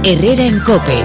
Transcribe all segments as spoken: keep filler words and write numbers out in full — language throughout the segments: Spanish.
Herrera en COPE.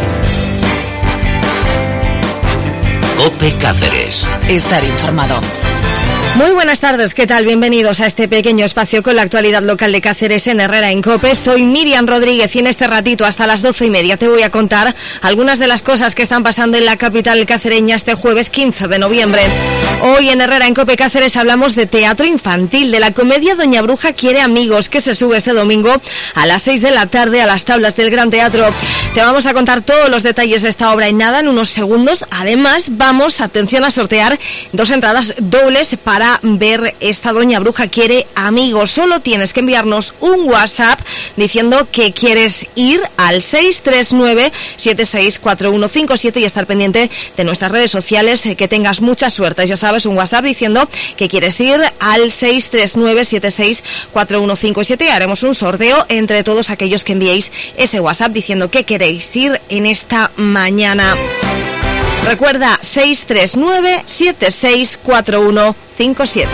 COPE Cáceres. Estar informado. Muy buenas tardes, ¿qué tal? Bienvenidos a este pequeño espacio con la actualidad local de Cáceres en Herrera en COPE. Soy Miriam Rodríguez y en este ratito hasta las doce y media te voy a contar algunas de las cosas que están pasando en la capital cacereña este jueves quince de noviembre. Hoy en Herrera en COPE Cáceres hablamos de teatro infantil, de la comedia Doña Bruja quiere amigos, que se sube este domingo a las seis de la tarde a las tablas del Gran Teatro. Te vamos a contar todos los detalles de esta obra en nada, en unos segundos. Además, vamos, atención, a sortear dos entradas dobles para Para ver esta Doña Bruja quiere amigos. Solo tienes que enviarnos un WhatsApp diciendo que quieres ir al seis tres nueve, siete seis cuatro uno cinco siete y estar pendiente de nuestras redes sociales. Que tengas mucha suerte. Ya sabes, un WhatsApp diciendo que quieres ir al seis tres nueve, siete seis cuatro uno cinco siete y haremos un sorteo entre todos aquellos que enviéis ese WhatsApp diciendo que queréis ir en esta mañana. Recuerda, seis tres nueve, siete seis cuatro uno cinco siete.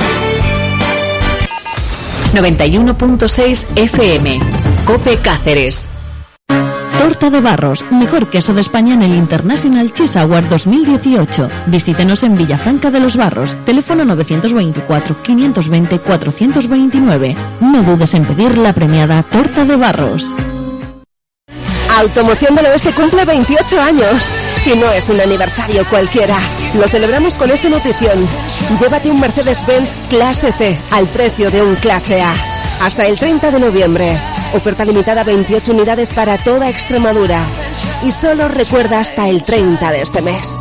noventa y uno punto seis F M. COPE Cáceres. Torta de Barros, mejor queso de España en el International Cheese Award dos mil dieciocho. Visítenos en Villafranca de los Barros, teléfono novecientos veinticuatro, quinientos veinte, cuatrocientos veintinueve. No dudes en pedir la premiada Torta de Barros. Automoción del Oeste cumple veintiocho años. Y no es un aniversario cualquiera. Lo celebramos con esta notición. Llévate un Mercedes-Benz Clase C al precio de un Clase A. Hasta el treinta de noviembre. Oferta limitada a veintiocho unidades para toda Extremadura. Y solo recuerda hasta el treinta de este mes.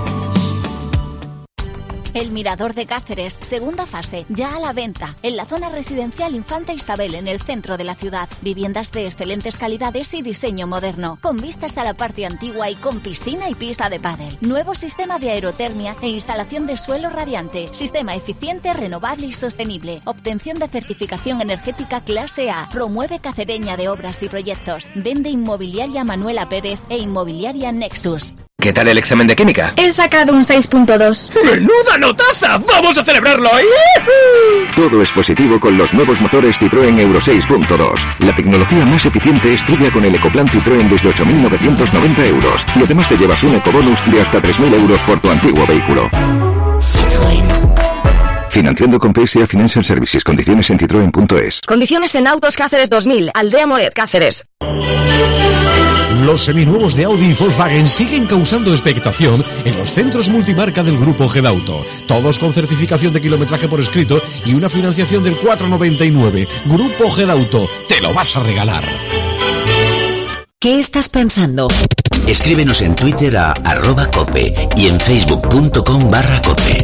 El Mirador de Cáceres, segunda fase, ya a la venta, en la zona residencial Infanta Isabel, en el centro de la ciudad. Viviendas de excelentes calidades y diseño moderno, con vistas a la parte antigua y con piscina y pista de pádel. Nuevo sistema de aerotermia e instalación de suelo radiante. Sistema eficiente, renovable y sostenible. Obtención de certificación energética clase A. Promueve Cacereña de Obras y Proyectos. Vende Inmobiliaria Manuela Pérez e Inmobiliaria Nexus. ¿Qué tal el examen de química? He sacado un seis punto dos. ¡Menuda notaza! ¡Vamos a celebrarlo! Todo es positivo con los nuevos motores Citroën Euro seis punto dos. La tecnología más eficiente es tuya con el Ecoplan Citroën desde ocho mil novecientos noventa euros. Y además te llevas un ecobonus de hasta tres mil euros por tu antiguo vehículo. Citroën. Financiando con P S A Financial Services. Condiciones en citroen punto es. Condiciones en Autos Cáceres dos mil, Aldea Moret, Cáceres. Los seminuevos de Audi y Volkswagen siguen causando expectación en los centros multimarca del Grupo Gedauto. Todos con certificación de kilometraje por escrito y una financiación del cuatro noventa y nueve. Grupo Gedauto, te lo vas a regalar. ¿Qué estás pensando? Escríbenos en Twitter a arroba cope y en facebook punto com barra cope.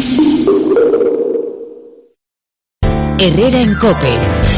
Herrera en COPE.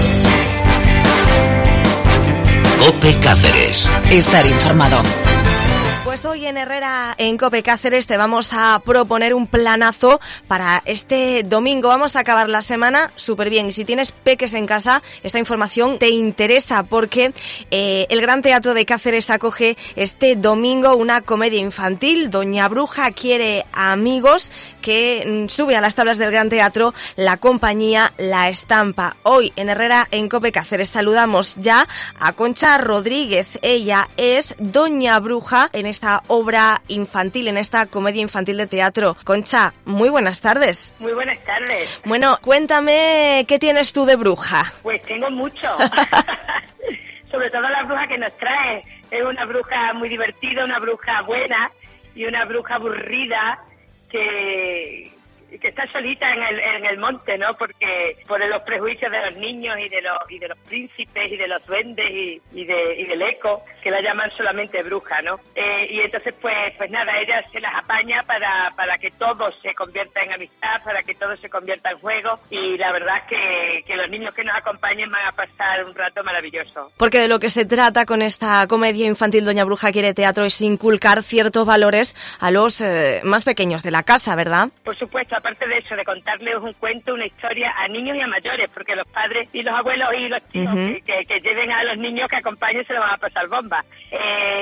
COPE Cáceres. Estar informado. Pues hoy en Herrera en COPE Cáceres te vamos a proponer un planazo para este domingo. Vamos a acabar la semana súper bien. Y si tienes peques en casa, esta información te interesa porque eh, el Gran Teatro de Cáceres acoge este domingo una comedia infantil, Doña Bruja quiere amigos, que sube a las tablas del Gran Teatro la compañía La Estampa. Hoy en Herrera en COPE Cáceres saludamos ya a Concha Rodríguez. Ella es Doña Bruja en esta obra infantil, en esta comedia infantil de teatro. Concha, muy buenas tardes. Muy buenas tardes. Bueno, cuéntame, ¿qué tienes tú de bruja? Pues tengo mucho. Sobre todo la bruja que nos trae. Es una bruja muy divertida, una bruja buena y una bruja aburrida que... que está solita en el, en el monte, ¿no? Porque por los prejuicios de los niños y de los y de los príncipes y de los duendes y, y de y del eco, que la llaman solamente bruja, ¿no? Eh, y entonces pues pues nada, ella se las apaña para para que todo se convierta en amistad, para que todo se convierta en juego, y la verdad es que, que los niños que nos acompañen van a pasar un rato maravilloso. Porque de lo que se trata con esta comedia infantil Doña Bruja quiere teatro es inculcar ciertos valores a los eh, más pequeños de la casa, ¿verdad? Por supuesto, aparte de eso, de contarles un cuento, una historia a niños y a mayores, porque los padres y los abuelos y los tíos uh-huh. que, que, que lleven a los niños que acompañen se lo van a pasar bomba. Eh,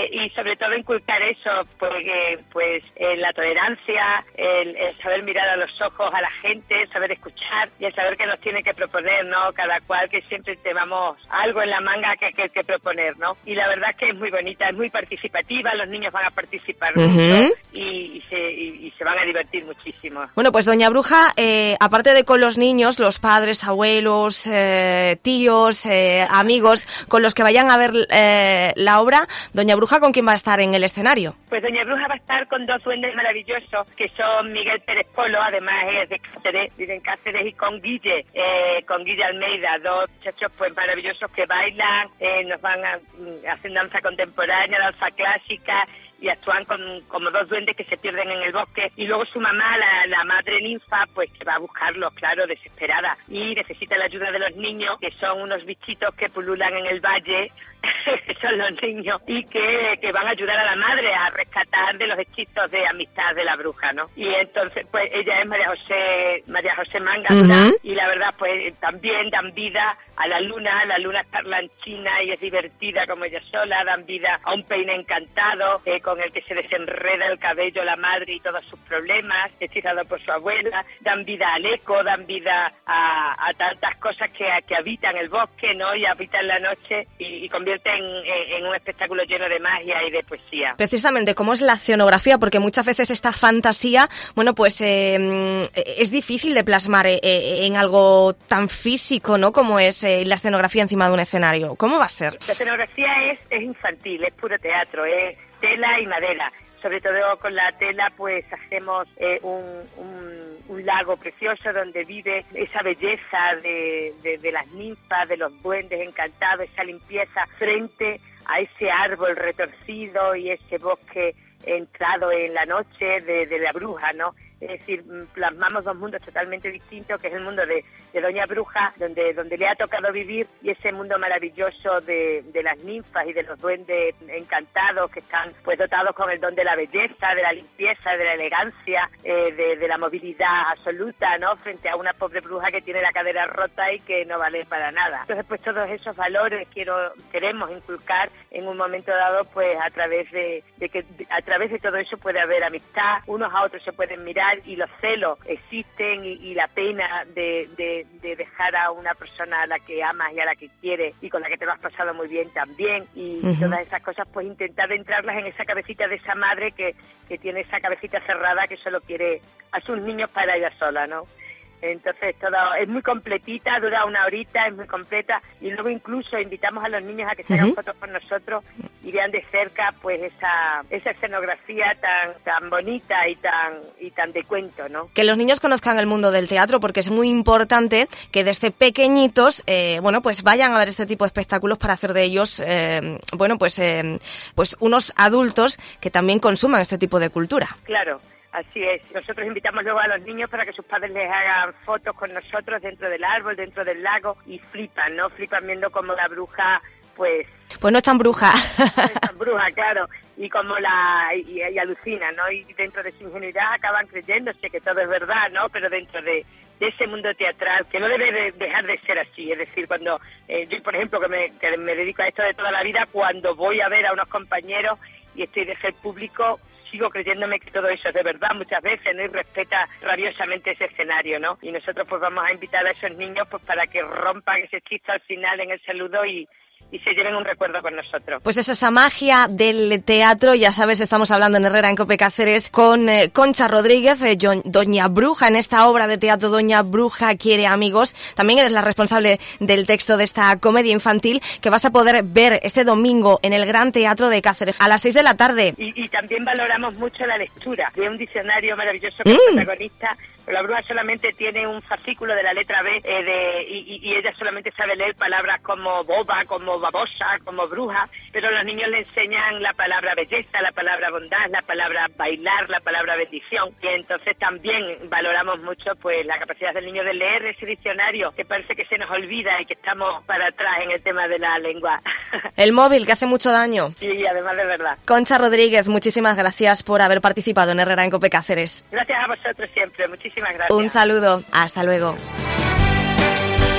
y sobre todo inculcar eso, porque pues eh, la tolerancia, el, el saber mirar a los ojos a la gente, el saber escuchar y el saber que nos tiene que proponer, ¿no? Cada cual, que siempre tenemos algo en la manga que, que, que proponer, ¿no? Y la verdad es que es muy bonita, es muy participativa, los niños van a participar uh-huh. mucho y, y, se, y, y se van a divertir muchísimo. Bueno, pues doña Bruja, eh, aparte de con los niños, los padres, abuelos, eh, tíos, eh, amigos, con los que vayan a ver eh, la obra, doña Bruja, ¿con quién va a estar en el escenario? Pues doña Bruja va a estar con dos duendes maravillosos, que son Miguel Pérez Polo, además es de Cáceres, vive en Cáceres, y con Guille, eh, con Guille Almeida, dos muchachos pues maravillosos que bailan, eh, nos van a, a hacer danza contemporánea, danza clásica, y actúan con, como dos duendes que se pierden en el bosque, y luego su mamá, la, la madre ninfa, pues que va a buscarlos, claro, desesperada, y necesita la ayuda de los niños, que son unos bichitos que pululan en el valle, que son los niños, y que, que van a ayudar a la madre a rescatar de los hechizos de amistad de la bruja, ¿no? Y entonces, pues ella es María José, María José Manga, uh-huh. y la verdad, pues también dan vida a la luna, la luna es parlanchina y es divertida como ella sola, dan vida a un peine encantado, eh, con el que se desenreda el cabello la madre y todos sus problemas, hechizado por su abuela, dan vida al eco, dan vida a, a tantas cosas que, que habitan el bosque, ¿no? Y habitan la noche y, y convierten en, en un espectáculo lleno de magia y de poesía. Precisamente, ¿cómo es la escenografía? Porque muchas veces esta fantasía, bueno, pues eh, es difícil de plasmar eh, en algo tan físico, ¿no? Como es eh, la escenografía encima de un escenario. ¿Cómo va a ser? La escenografía es, es infantil, es puro teatro, es tela y madera. Sobre todo con la tela pues hacemos eh, un, un, un lago precioso donde vive esa belleza de, de, de las ninfas, de los duendes encantados, esa limpieza frente a ese árbol retorcido y ese bosque entrado en la noche de, de la bruja, ¿no? Es decir, plasmamos dos mundos totalmente distintos, que es el mundo de, de Doña Bruja, donde donde le ha tocado vivir, y ese mundo maravilloso de, de las ninfas y de los duendes encantados que están pues dotados con el don de la belleza, de la limpieza, de la elegancia, eh, de, de la movilidad absoluta, ¿no? Frente a una pobre bruja que tiene la cadera rota y que no vale para nada. Entonces, pues todos esos valores quiero queremos inculcar en un momento dado, pues a través de, de que a través de todo eso puede haber amistad, unos a otros se pueden mirar, y los celos existen, y, y la pena de, de, de dejar a una persona a la que amas y a la que quieres y con la que te lo has pasado muy bien también, y uh-huh. todas esas cosas, pues intentar entrarlas en esa cabecita de esa madre que, que tiene esa cabecita cerrada, que solo quiere a sus niños para ella sola, ¿no? Entonces todo es muy completita, dura una horita, es muy completa, y luego incluso invitamos a los niños a que se hagan uh-huh. fotos con nosotros y vean de cerca pues esa esa escenografía tan tan bonita y tan y tan de cuento, ¿no? Que los niños conozcan el mundo del teatro, porque es muy importante que desde pequeñitos eh, bueno pues vayan a ver este tipo de espectáculos para hacer de ellos eh, bueno pues eh, pues unos adultos que también consuman este tipo de cultura. Claro. Así es. Nosotros invitamos luego a los niños para que sus padres les hagan fotos con nosotros dentro del árbol, dentro del lago, y flipan, ¿no? Flipan viendo cómo la bruja, pues... Pues no es tan bruja. No es tan bruja, claro. Y como la... Y, y alucinan, ¿no? Y dentro de su ingenuidad acaban creyéndose que todo es verdad, ¿no? Pero dentro de, de ese mundo teatral, que no debe de dejar de ser así. Es decir, cuando... Eh, yo, por ejemplo, que me, que me dedico a esto de toda la vida, cuando voy a ver a unos compañeros y estoy de ser público, sigo creyéndome que todo eso es de verdad muchas veces, ¿no? Y respeta rabiosamente ese escenario, ¿no? Y nosotros pues vamos a invitar a esos niños pues para que rompan ese hechizo al final en el saludo y y se lleven un recuerdo con nosotros. Pues es esa magia del teatro, ya sabes, estamos hablando en Herrera en Cope Cáceres con eh, Concha Rodríguez, eh, yo, Doña Bruja, en esta obra de teatro Doña Bruja quiere amigos. También eres la responsable del texto de esta comedia infantil que vas a poder ver este domingo en el Gran Teatro de Cáceres a las seis de la tarde. Y, y también valoramos mucho la lectura de un diccionario maravilloso que mm. es protagonista. La bruja solamente tiene un fascículo de la letra B eh, de, y, y ella solamente sabe leer palabras como boba, como babosa, como bruja, pero los niños le enseñan la palabra belleza, la palabra bondad, la palabra bailar, la palabra bendición, y entonces también valoramos mucho pues la capacidad del niño de leer ese diccionario que parece que se nos olvida y que estamos para atrás en el tema de la lengua. El móvil, que hace mucho daño. Sí, además de verdad. Concha Rodríguez, muchísimas gracias por haber participado en Herrera en Cope Cáceres. Gracias a vosotros siempre, muchísimas gracias. Un saludo, hasta luego.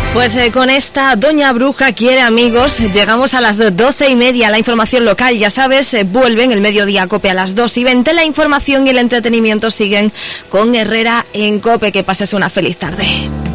Pues eh, con esta Doña Bruja quiere amigos, llegamos a las doce y media. La información local, ya sabes, eh, vuelve en el mediodía COPE a las dos y veinte. La información y el entretenimiento siguen con Herrera en COPE. Que pases una feliz tarde.